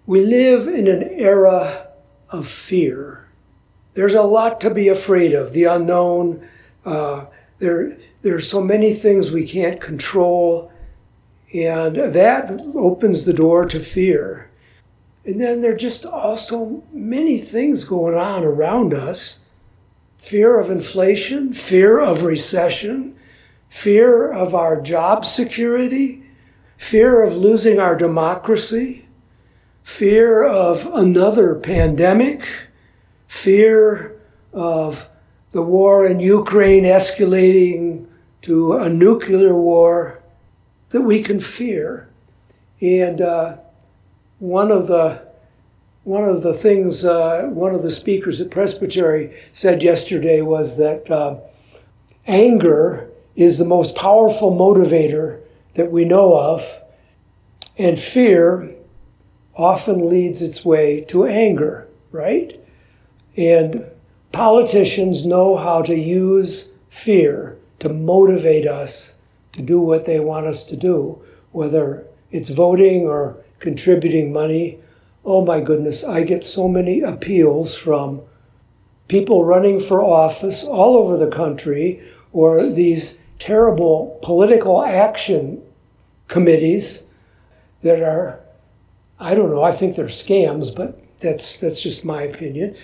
We live in an era of fear. There's a lot to be afraid of, the unknown. There's so many things we can't control, and that opens the door to fear. And then there are just also many things going on around us. Fear of inflation, fear of recession, fear of our job security, fear of losing our democracy, fear of another pandemic, fear of the war in Ukraine escalating to a nuclear war that we can fear. And one of the things one of the speakers at Presbytery said yesterday was that anger is the most powerful motivator that we know of, and fear often leads its way to anger, right? And politicians know how to use fear to motivate us to do what they want us to do, whether it's voting or contributing money. Oh my goodness, I get so many appeals from people running for office all over the country, or these terrible political action committees that are, I don't know, I think they're scams, but that's just my opinion.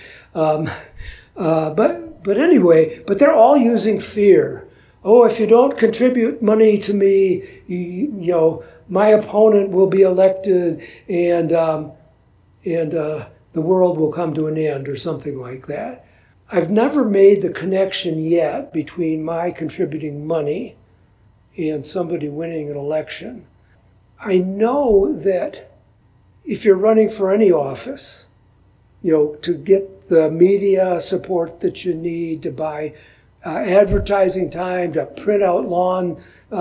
But anyway, but they're all using fear. Oh, if you don't contribute money to me, you know, my opponent will be elected, and the world will come to an end, or something like that. I've never made the connection yet between my contributing money and somebody winning an election. I know that if you're running for any office, you know, to get the media support that you need, to buy advertising time, to print out lawn,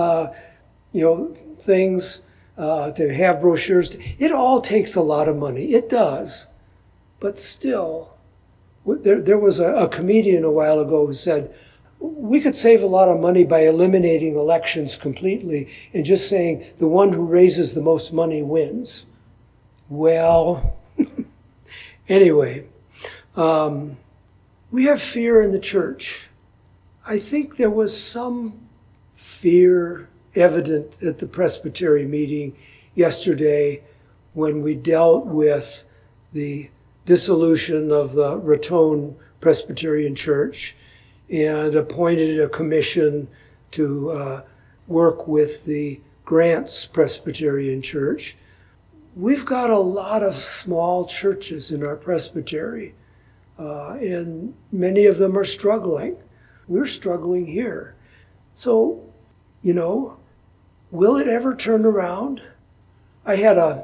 things, to have brochures, it all takes a lot of money. It does. But still, there was a comedian a while ago who said, we could save a lot of money by eliminating elections completely and just saying the one who raises the most money wins. Well, anyway, we have fear in the church. I think there was some fear evident at the Presbytery meeting yesterday when we dealt with the dissolution of the Raton Presbyterian Church and appointed a commission to work with the Grants Presbyterian Church. We've got a lot of small churches in our presbytery, and many of them are struggling. We're struggling here. So, you know, will it ever turn around? I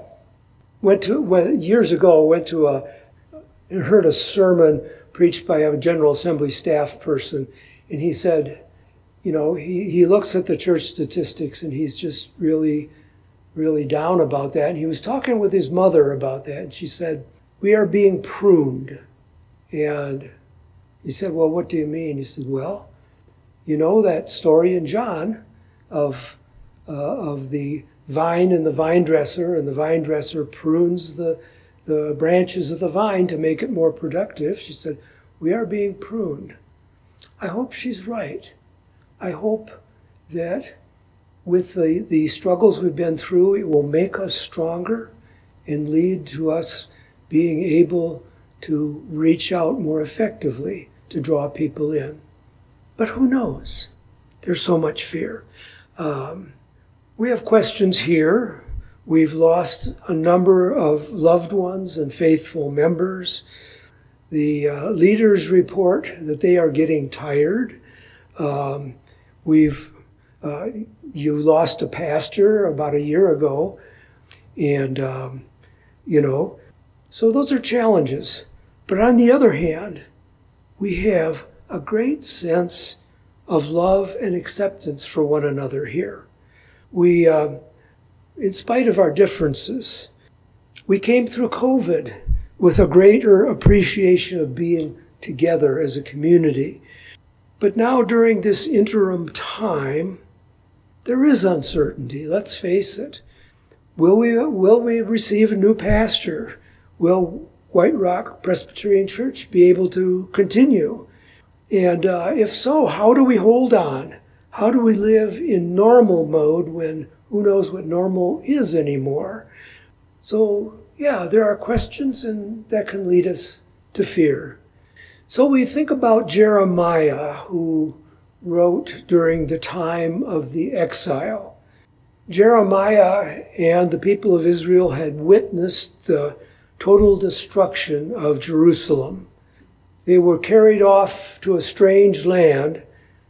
years ago, heard a sermon preached by a General Assembly staff person, and he said, you know, he looks at the church statistics and he's just really, really down about that. And he was talking with his mother about that, and she said, we are being pruned. And he said, well, what do you mean? He said, well, you know that story in John of the vine and the vine dresser, and the vine dresser prunes the branches of the vine to make it more productive. She said, we are being pruned. I hope she's right. I hope that with the struggles we've been through, it will make us stronger and lead to us being able to reach out more effectively to draw people in. But who knows? There's so much fear. We have questions here. We've lost a number of loved ones and faithful members. The leaders report that they are getting tired. You lost a pastor about a year ago, and so those are challenges. But on the other hand, we have a great sense of love and acceptance for one another here. We, in spite of our differences, we came through COVID with a greater appreciation of being together as a community. But now during this interim time, there is uncertainty, let's face it. Will we receive a new pastor? will White Rock Presbyterian Church be able to continue? And if so, how do we hold on? How do we live in normal mode when who knows what normal is anymore? So, yeah, there are questions, and that can lead us to fear. So we think about Jeremiah, who wrote during the time of the exile. Jeremiah and the people of Israel had witnessed the total destruction of Jerusalem. They were carried off to a strange land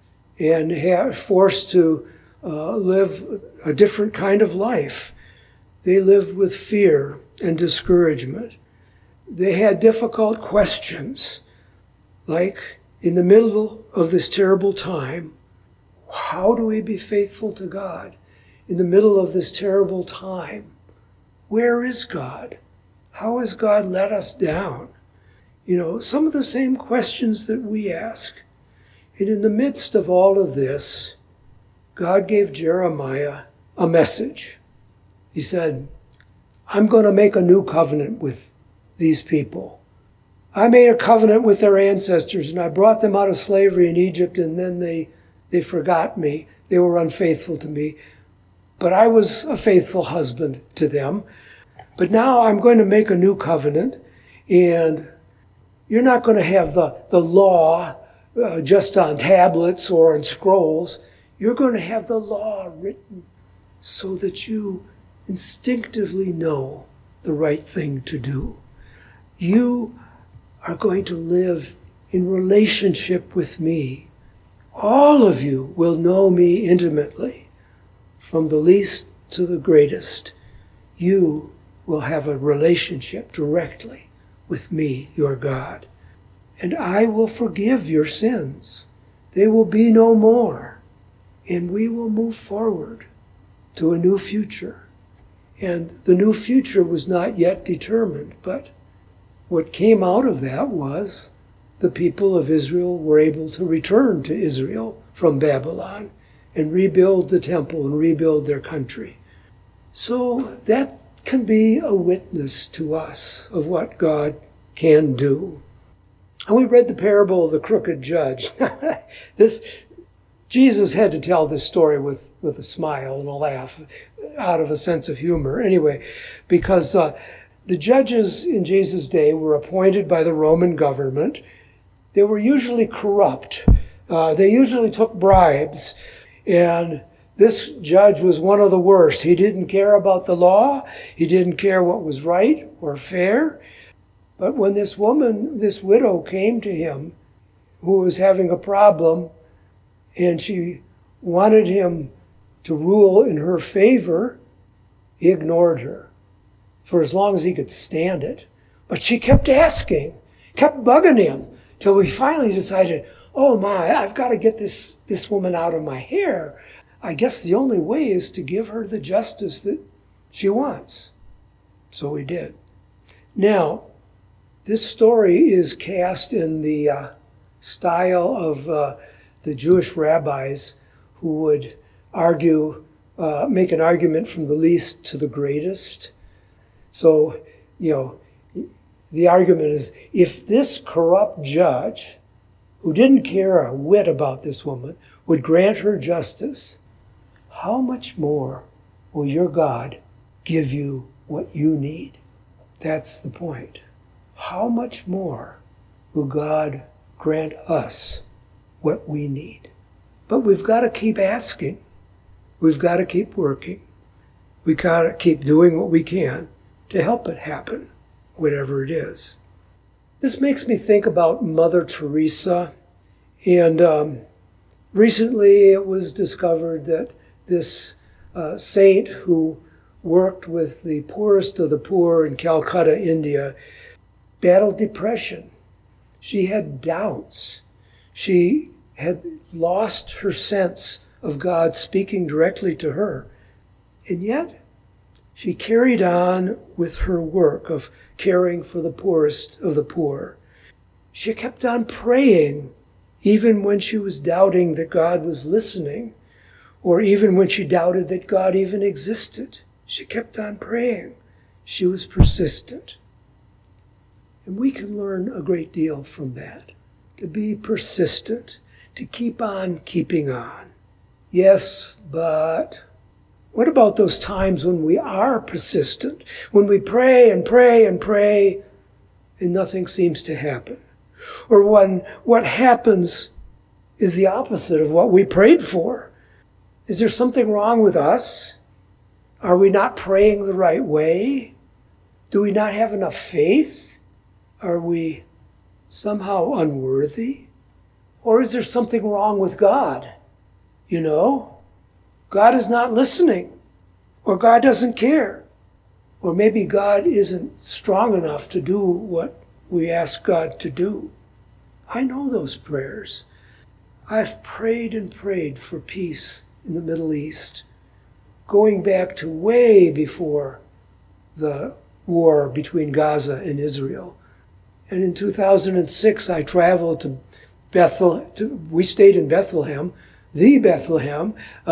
and forced to live a different kind of life. They lived with fear and discouragement. They had difficult questions, like, in the middle of this terrible time, how do we be faithful to God? In the middle of this terrible time, where is God? How has God let us down? Some of the same questions that we ask. And in the midst of all of this, God gave Jeremiah a message. He said, I'm going to make a new covenant with these people. I made a covenant with their ancestors, and I brought them out of slavery in Egypt, and then they forgot me. They were unfaithful to me. But I was a faithful husband to them. But now I'm going to make a new covenant, and you're not going to have the law just on tablets or on scrolls. You're going to have the law written so that you instinctively know the right thing to do. You are going to live in relationship with me. All of you will know me intimately, from the least to the greatest. You will have a relationship directly with me, your God. And I will forgive your sins. They will be no more. And we will move forward to a new future. And the new future was not yet determined, but what came out of that was the people of Israel were able to return to Israel from Babylon and rebuild the temple and rebuild their country. So that can be a witness to us of what God can do. And we read the parable of the crooked judge. Jesus had to tell this story with a smile and a laugh, out of a sense of humor. Anyway, because the judges in Jesus' day were appointed by the Roman government. They were usually corrupt. They usually took bribes. And this judge was one of the worst. He didn't care about the law. He didn't care what was right or fair. But when this widow came to him, who was having a problem, and she wanted him to rule in her favor, he ignored her for as long as he could stand it. But she kept asking, kept bugging him, till he finally decided, oh my, I've got to get this woman out of my hair. I guess the only way is to give her the justice that she wants. So he did. Now, this story is cast in the style of the Jewish rabbis who would make an argument from the least to the greatest. So, the argument is, if this corrupt judge, who didn't care a whit about this woman, would grant her justice, how much more will your God give you what you need? That's the point. How much more will God grant us what we need? But we've got to keep asking. We've got to keep working. We've got to keep doing what we can to help it happen, whatever it is. This makes me think about Mother Teresa. And recently it was discovered that this saint who worked with the poorest of the poor in Calcutta, India, battled depression. She had doubts. She had lost her sense of God speaking directly to her. And yet, she carried on with her work of caring for the poorest of the poor. She kept on praying, even when she was doubting that God was listening, or even when she doubted that God even existed. She kept on praying. She was persistent. And we can learn a great deal from that. To be persistent, to keep on keeping on. Yes, but what about those times when we are persistent? When we pray and pray and pray and nothing seems to happen? Or when what happens is the opposite of what we prayed for? Is there something wrong with us? Are we not praying the right way? Do we not have enough faith? Are we somehow unworthy? Or is there something wrong with God? You know, God is not listening, or God doesn't care, or maybe God isn't strong enough to do what we ask God to do. I know those prayers. I've prayed and prayed for peace in the Middle East, going back to way before the war between Gaza and Israel. And in 2006, I traveled to Bethlehem. We stayed in Bethlehem, the Bethlehem,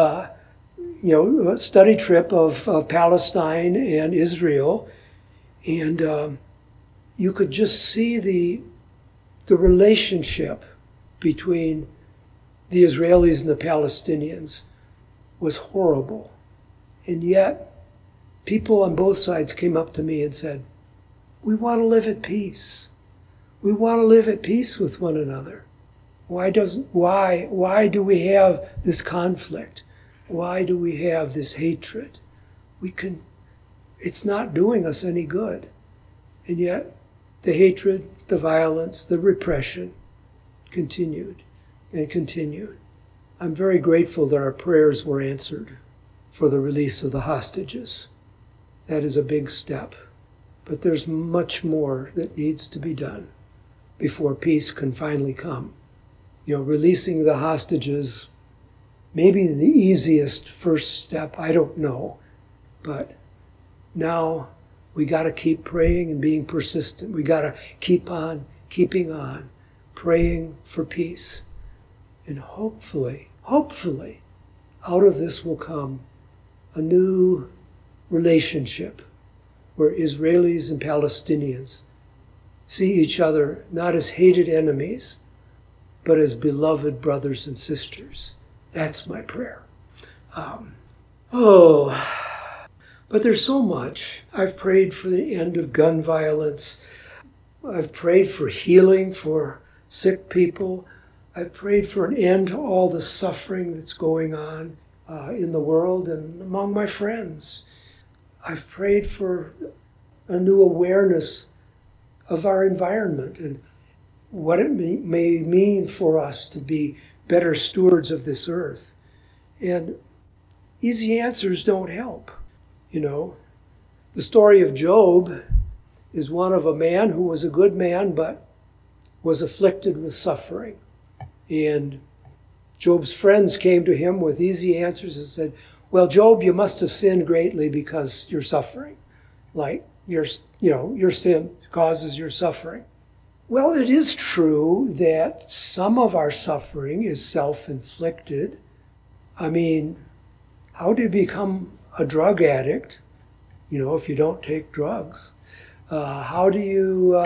a study trip of Palestine and Israel. And you could just see the relationship between the Israelis and the Palestinians was horrible. And yet, people on both sides came up to me and said, we want to live at peace. We want to live at peace with one another. Why do we have this conflict? Why do we have this hatred? It's not doing us any good. And yet, the hatred, the violence, the repression continued and continued. I'm very grateful that our prayers were answered for the release of the hostages. That is a big step. But there's much more that needs to be done before peace can finally come. Releasing the hostages, maybe the easiest first step, I don't know. But now we got to keep praying and being persistent. We got to keep on keeping on, praying for peace. And hopefully, out of this will come a new relationship where Israelis and Palestinians see each other not as hated enemies, but as beloved brothers and sisters. That's my prayer. But there's so much. I've prayed for the end of gun violence. I've prayed for healing for sick people. I've prayed for an end to all the suffering that's going on in the world and among my friends. I've prayed for a new awareness of our environment and what it may mean for us to be better stewards of this earth. And easy answers don't help. The story of Job is one of a man who was a good man but was afflicted with suffering. And Job's friends came to him with easy answers and said, well, Job, you must have sinned greatly because you're suffering. Like your sin causes your suffering. Well, it is true that some of our suffering is self-inflicted. I mean, how do you become a drug addict, if you don't take drugs? How do you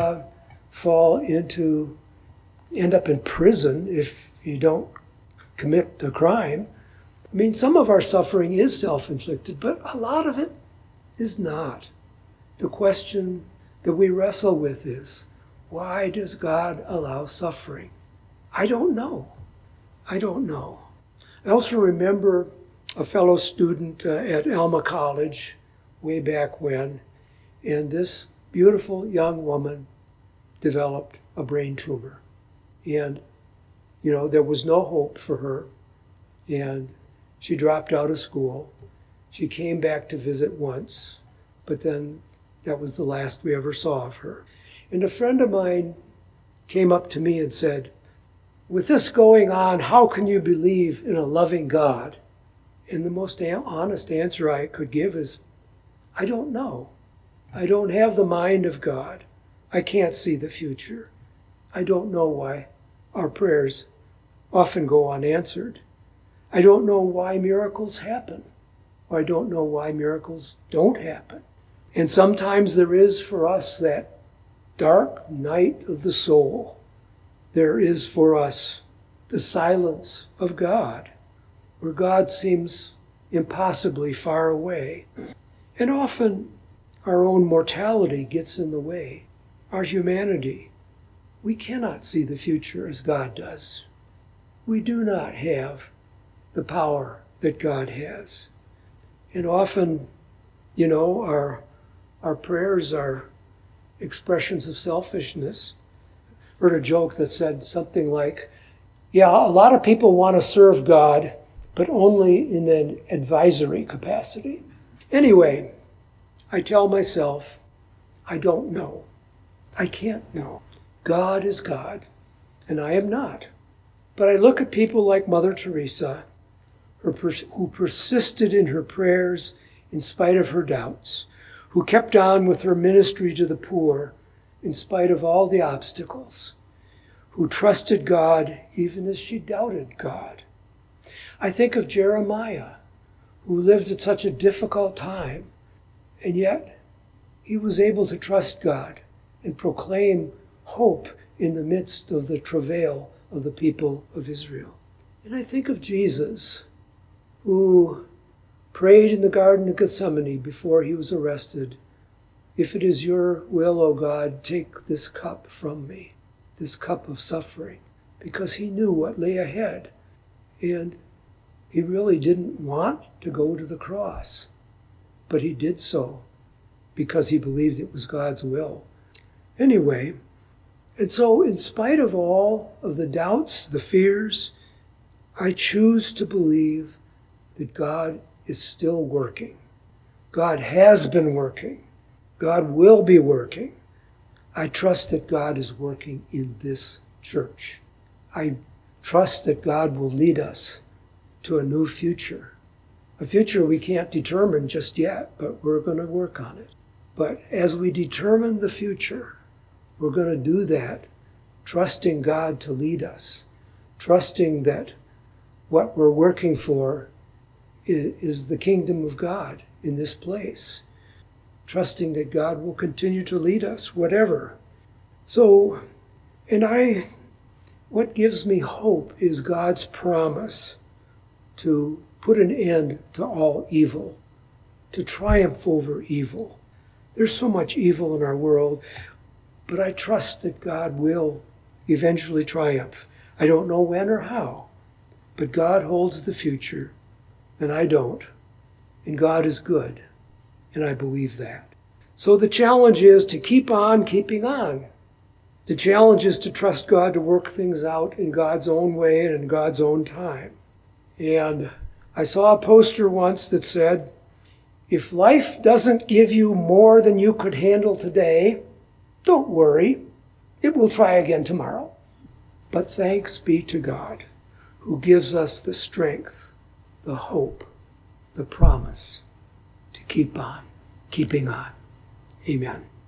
end up in prison if you don't commit a crime? I mean, some of our suffering is self-inflicted, but a lot of it is not. The question that we wrestle with is, why does God allow suffering? I don't know. I also remember a fellow student at Alma College way back when, and this beautiful young woman developed a brain tumor. And, there was no hope for her. And she dropped out of school. She came back to visit once, but then that was the last we ever saw of her. And a friend of mine came up to me and said, with this going on, how can you believe in a loving God? And the most honest answer I could give is, I don't know. I don't have the mind of God. I can't see the future. I don't know why our prayers often go unanswered. I don't know why miracles happen. Or I don't know why miracles don't happen. And sometimes there is for us that dark night of the soul, there is for us the silence of God, where God seems impossibly far away. And often our own mortality gets in the way, our humanity. We cannot see the future as God does. We do not have the power that God has. And often, our prayers are expressions of selfishness. I heard a joke that said something like, yeah, a lot of people want to serve God, but only in an advisory capacity. Anyway, I tell myself, I don't know. I can't know. God is God, and I am not. But I look at people like Mother Teresa, who persisted in her prayers in spite of her doubts, who kept on with her ministry to the poor in spite of all the obstacles, who trusted God even as she doubted God. I think of Jeremiah, who lived at such a difficult time, and yet he was able to trust God and proclaim hope in the midst of the travail of the people of Israel. And I think of Jesus, who prayed in the Garden of Gethsemane before he was arrested, "If it is your will, O God, take this cup from me, this cup of suffering," because he knew what lay ahead. And he really didn't want to go to the cross, but he did so because he believed it was God's will. Anyway, and so in spite of all of the doubts, the fears, I choose to believe that God is still working. God has been working. God will be working. I trust that God is working in this church. I trust that God will lead us to a new future. A future we can't determine just yet, but we're going to work on it. But as we determine the future, we're going to do that trusting God to lead us, trusting that what we're working for is the kingdom of God in this place, trusting that God will continue to lead us, whatever. So, what gives me hope is God's promise to put an end to all evil, to triumph over evil. There's so much evil in our world, but I trust that God will eventually triumph. I don't know when or how, but God holds the future, and I don't. And God is good, and I believe that. So the challenge is to keep on keeping on. The challenge is to trust God to work things out in God's own way and in God's own time. And I saw a poster once that said, if life doesn't give you more than you could handle today, don't worry, it will try again tomorrow. But thanks be to God, who gives us the strength, the hope, the promise to keep on keeping on. Amen.